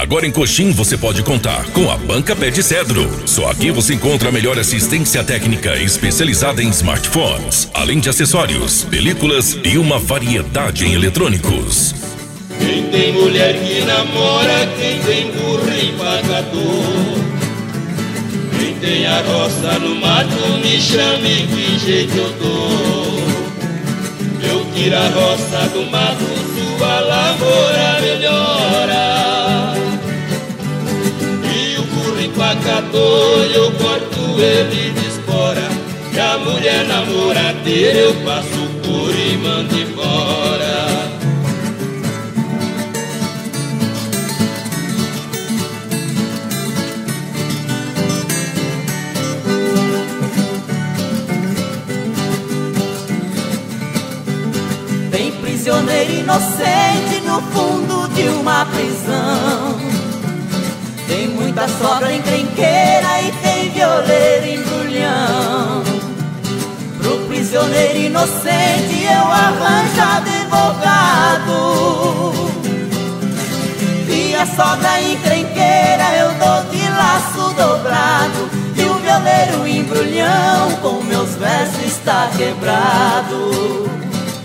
Agora em Coxim você pode contar com a Banca Pé de Cedro. Só aqui você encontra a melhor assistência técnica especializada em smartphones, além de acessórios, películas e uma variedade em eletrônicos. Quem tem mulher que namora, quem tem burro e pagador, quem tem a roça no mato, me chame que jeito eu dou. Eu tiro a roça do mato, sua lavoura melhora. E o burro empacador, eu corto ele de espora. E a mulher namoradeira, eu passo por e mando embora. Prisioneiro inocente no fundo de uma prisão. Tem muita sogra encrenqueira e tem violeiro embrulhão. Pro prisioneiro inocente eu arranjo advogado, e a sogra encrenqueira eu dou de laço dobrado. E o violeiro embrulhão com meus versos está quebrado.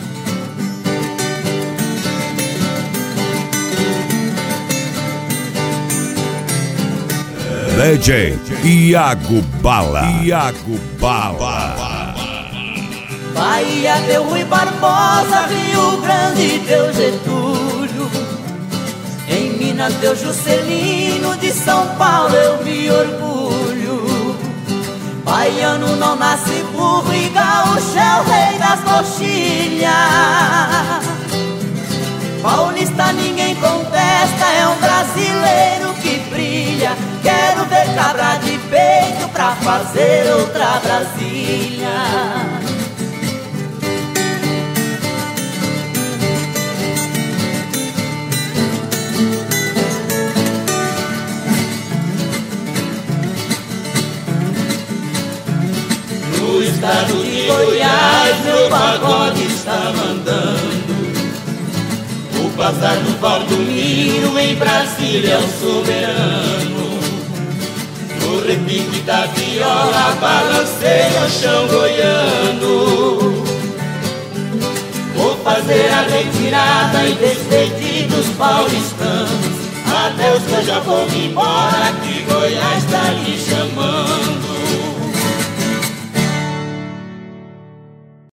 DJ Iago Bala. Iago Bala. Bahia deu Rui Barbosa, Rio Grande deu Getúlio, em Minas deu Juscelino, de São Paulo eu me orgulho. Baiano não nasce burro e gaúcho é o rei das coxilhas. Paulista ninguém contesta, é um brasileiro que brilha. Quero ver cabra de peito pra fazer outra Brasília. No estado de Goiás, meu pagode está mandando. O passar do Valdomiro em Brasília é o soberano. No repique da viola balanceia o chão goiano. Vou fazer a retirada e despedir dos paulistanos. Adeus que eu já vou me embora, que Goiás está lhe chamando.